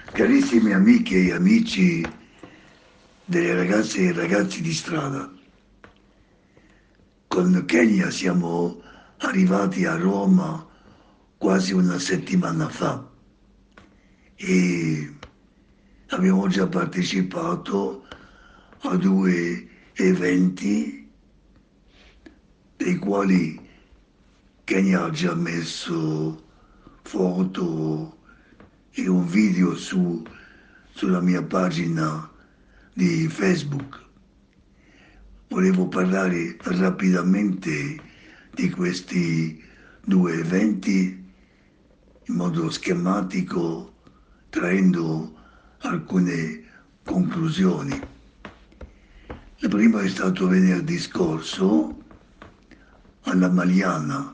Carissime amiche e amici delle ragazze e ragazzi di strada, con Kenya siamo arrivati a Roma quasi una settimana fa e abbiamo già partecipato a due eventi dei quali Kenya ha già messo foto e un video sulla mia pagina di Facebook. Volevo parlare rapidamente di questi due eventi in modo schematico, traendo alcune conclusioni. Il primo è stato venerdì scorso alla Maliana.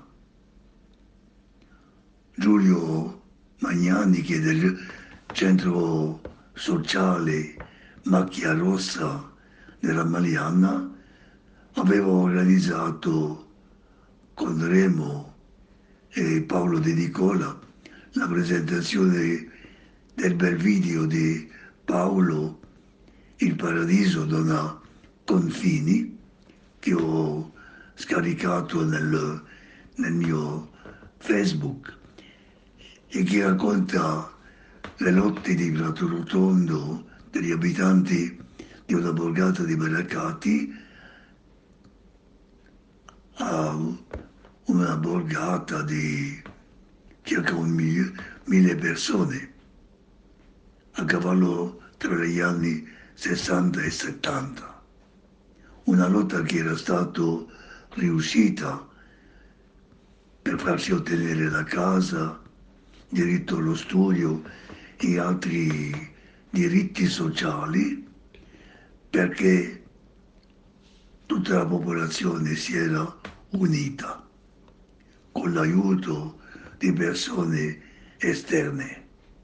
Giulio Magnani, che è del centro sociale Macchia Rossa della Maliana, aveva organizzato con Remo e Paolo De Nicola la presentazione del bel video di Paolo Il paradiso non ha confini, che ho scaricato nel mio Facebook e che racconta le lotte di Prato Rotondo degli abitanti di una borgata di Baracati a una borgata di circa 1.000 persone a cavallo tra gli anni 60 e 70. Una lotta che era stata riuscita per farsi ottenere la casa, diritto allo studio e altri diritti sociali, perché tutta la popolazione si era unita con l'aiuto di persone esterne.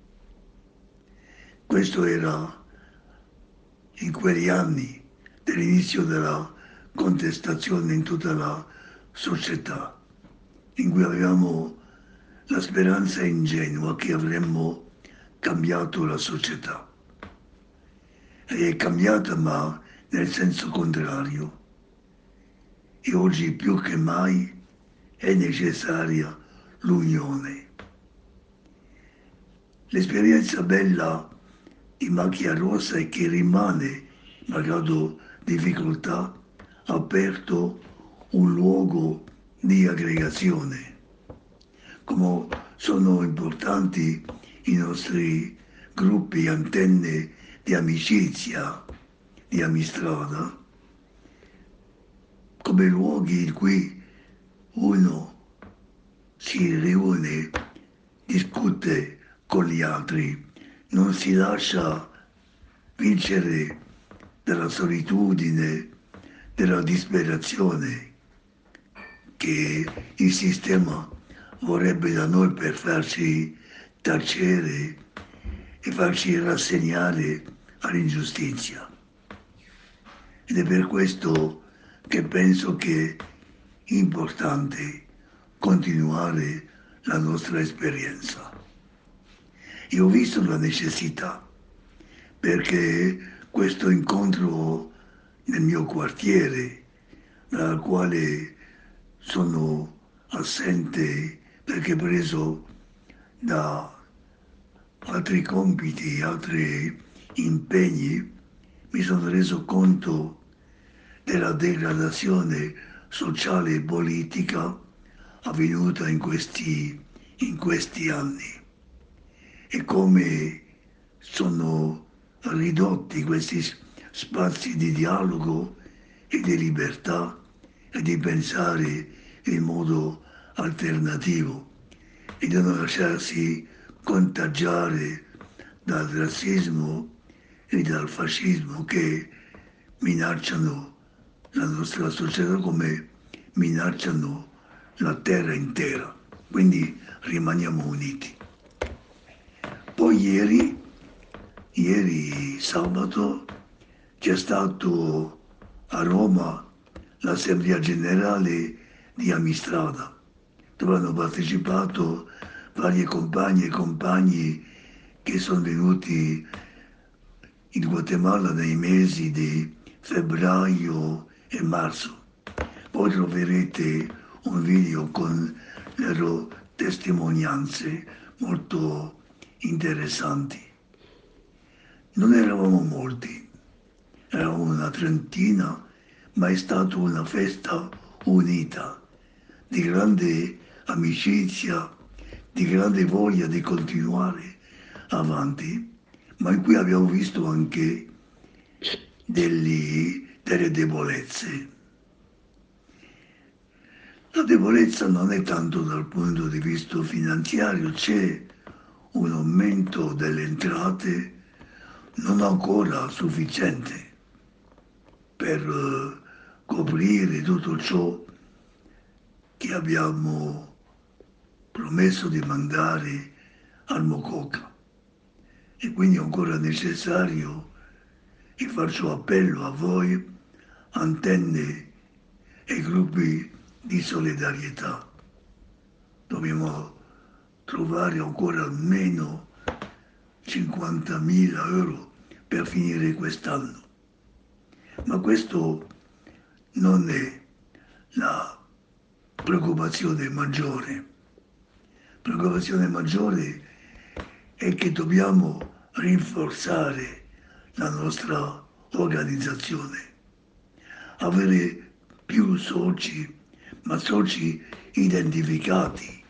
Questo era in quegli anni dell'inizio della contestazione in tutta la società, in cui avevamo la speranza ingenua che avremmo cambiato la società. E è cambiata, ma nel senso contrario. E oggi più che mai è necessaria l'unione. L'esperienza bella di Macchia Rossa è che rimane, malgrado difficoltà, aperto un luogo di aggregazione. Come sono importanti i nostri gruppi, antenne di amicizia, di Amistrada, come luoghi in cui uno si riúne, discute con gli altri, non si lascia vincere dalla solitudine, dalla disperazione che il sistema vorrebbe da noi per farci tacere e farci rassegnare all'ingiustizia. Ed è per questo che penso che è importante continuare la nostra esperienza. Io ho visto la necessità, perché questo incontro nel mio quartiere, dal quale sono assente perché preso da altri compiti, altri impegni, mi sono reso conto della degradazione sociale e politica avvenuta in questi anni e come sono ridotti questi spazi di dialogo e di libertà e di pensare in modo alternativo e di non lasciarsi contagiare dal razzismo e dal fascismo che minacciano la nostra società come minacciano la terra intera. Quindi rimaniamo uniti. Poi ieri sabato, c'è stato a Roma l'Assemblea Generale di Amistrada, dove hanno partecipato varie compagne e compagni che sono venuti in Guatemala nei mesi di febbraio e marzo. Poi troverete un video con le loro testimonianze molto interessanti. Non eravamo molti, eravamo una trentina, ma è stata una festa unita, di grande amicizia, di grande voglia di continuare avanti, ma in cui abbiamo visto anche delle debolezze. La debolezza non è tanto dal punto di vista finanziario, c'è un aumento delle entrate non ancora sufficiente per coprire tutto ciò che abbiamo promesso di mandare al Mococa e quindi è ancora necessario e faccio appello a voi, antenne e gruppi di solidarietà. Dobbiamo trovare ancora almeno 50.000 euro per finire quest'anno. Ma questo non è la preoccupazione maggiore. La preoccupazione maggiore è che dobbiamo rinforzare la nostra organizzazione, avere più soci, ma soci identificati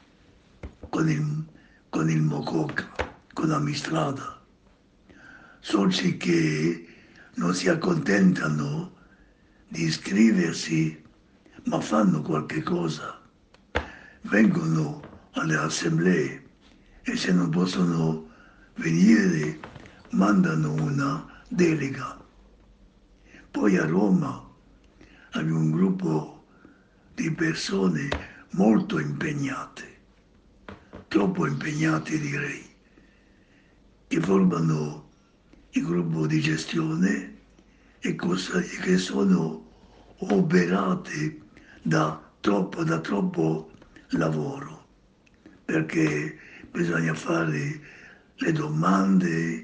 con il Mococa, con Amistrada, soci che non si accontentano di iscriversi, ma fanno qualche cosa, vengono alle assemblee e se non possono venire mandano una delega. Poi a Roma abbiamo un gruppo di persone molto impegnate, troppo impegnate direi, che formano il gruppo di gestione e che sono oberate da troppo lavoro, perché bisogna fare le domande,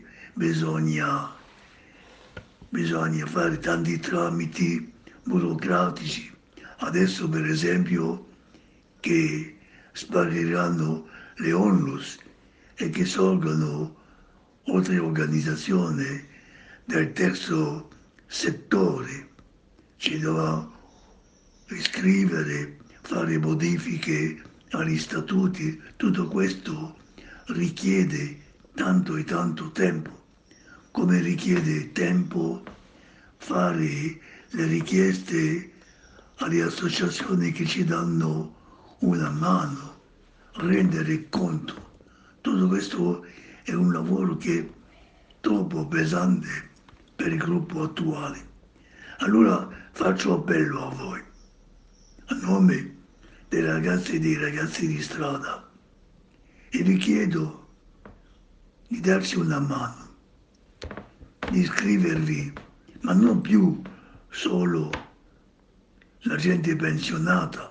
bisogna fare tanti tramiti burocratici. Adesso per esempio che spariranno le onlus e che sorgono altre organizzazioni del terzo settore. Ci dovrà iscrivere, fare modifiche agli statuti, tutto questo richiede tanto e tanto tempo, come richiede tempo fare le richieste alle associazioni che ci danno una mano, rendere conto. Tutto questo è un lavoro che è troppo pesante per il gruppo attuale. Allora faccio appello a voi, a nome dei ragazzi e dei ragazzi di strada, e vi chiedo di darci una mano, di iscrivervi, ma non più solo la gente pensionata,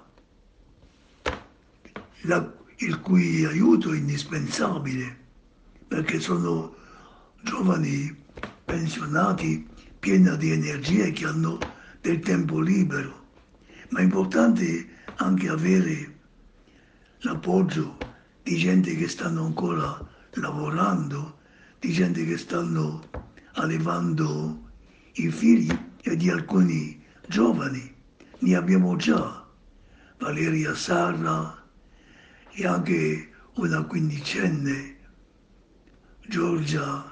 il cui aiuto è indispensabile, perché sono giovani pensionati pieni di energie che hanno del tempo libero, ma è importante anche avere l'appoggio di gente che stanno ancora lavorando, di gente che stanno allevando i figli e di alcuni giovani. Ne abbiamo già, Valeria Sarra e anche una quindicenne, Giorgia,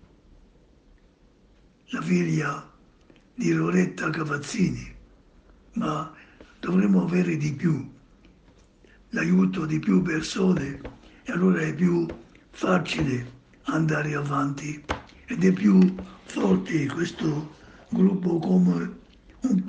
la figlia di Loretta Cavazzini, ma dovremmo avere di più, l'aiuto di più persone e allora è più facile andare avanti ed è più forte questo gruppo come un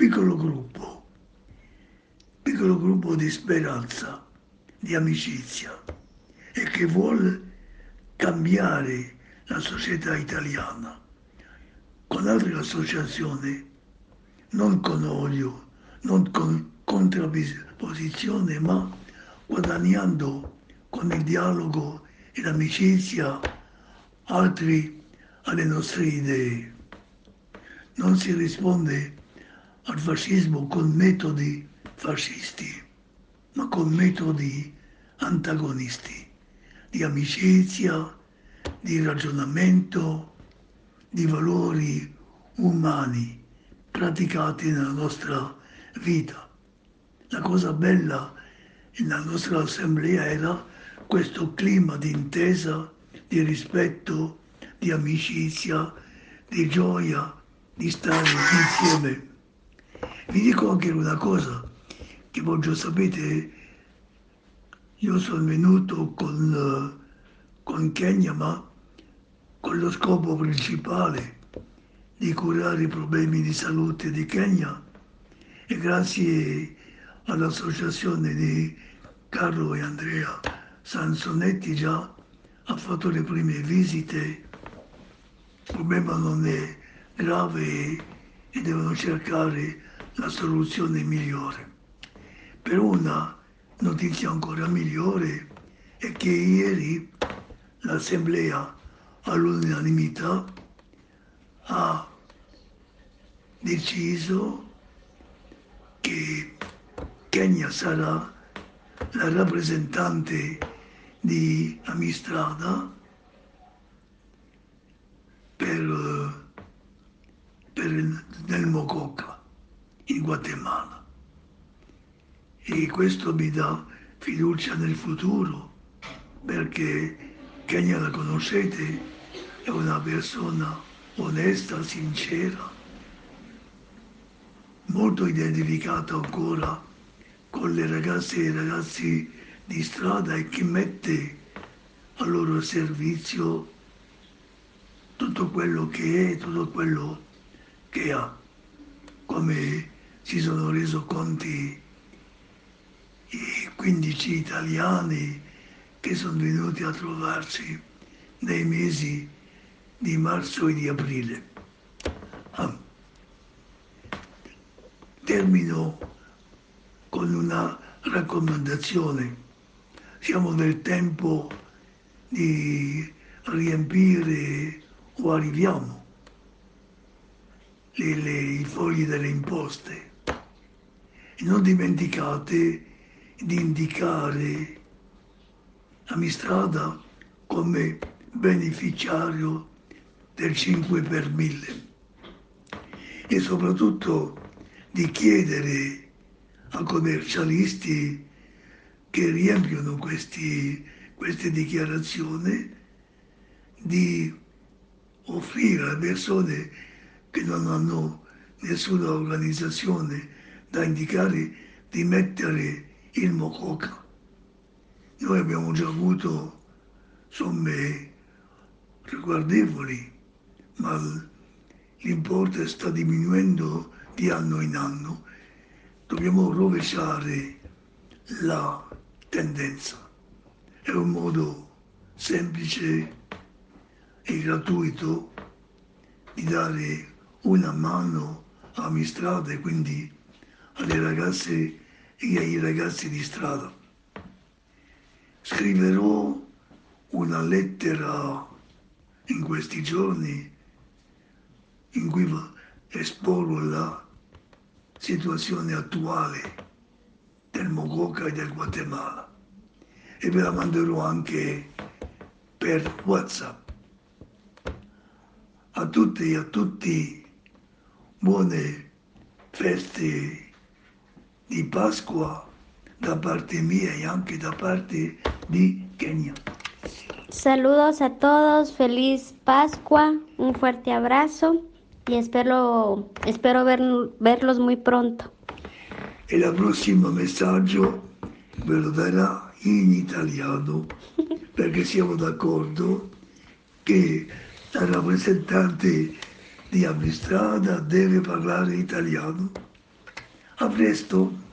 piccolo gruppo di speranza, di amicizia e che vuole cambiare la società italiana con altre associazioni, non con odio, non con contrapposizione, ma guadagnando con il dialogo e l'amicizia altri alle nostre idee. Non si risponde al fascismo con metodi fascisti, ma con metodi antagonisti, di amicizia, di ragionamento, di valori umani praticati nella nostra vita. La cosa bella nella nostra assemblea era questo clima di intesa, di rispetto, di amicizia, di gioia, di stare insieme. Vi dico anche una cosa che voglio sapere, io sono venuto con Kenya, ma con lo scopo principale di curare i problemi di salute di Kenya e grazie all'associazione di Carlo e Andrea Sansonetti già ha fatto le prime visite, il problema non è grave e devono cercare la soluzione migliore. Per una notizia ancora migliore è che ieri l'Assemblea all'unanimità ha deciso che Kenya sarà la rappresentante di Amistrada nel Mococa, in Guatemala. E questo mi dà fiducia nel futuro, perché Kenya la conoscete, è una persona onesta, sincera, molto identificata ancora con le ragazze e i ragazzi di strada e che mette a loro servizio tutto quello che è, tutto quello che ha. Come si sono reso conti i 15 italiani che sono venuti a trovarci nei mesi di marzo e di aprile. Termino con una raccomandazione. Siamo nel tempo di riempire o arriviamo i fogli delle imposte e non dimenticate di indicare Amistrada come beneficiario del 5 per 1000 e soprattutto di chiedere a commercialisti che riempiono queste dichiarazioni di offrire alle persone che non hanno nessuna organizzazione da indicare di mettere il Mococa. Noi abbiamo già avuto somme riguardevoli, ma l'importo sta diminuendo di anno in anno. Dobbiamo rovesciare la tendenza. È un modo semplice e gratuito di dare una mano a Amistrada e quindi alle ragazze e ai ragazzi di strada. Scriverò una lettera in questi giorni in cui esporrò la situazione attuale del Mococa e del Guatemala e ve la manderò anche per WhatsApp. A tutte e a tutti buone feste di Pasqua da parte mia e anche da parte di Kenya. Saludos a todos, feliz Pascua, un fuerte abrazo y espero verlos muy pronto. E il prossimo messaggio ve lo darà in italiano perché siamo d'accordo che la rappresentante di Amistrada deve parlare italiano. A presto!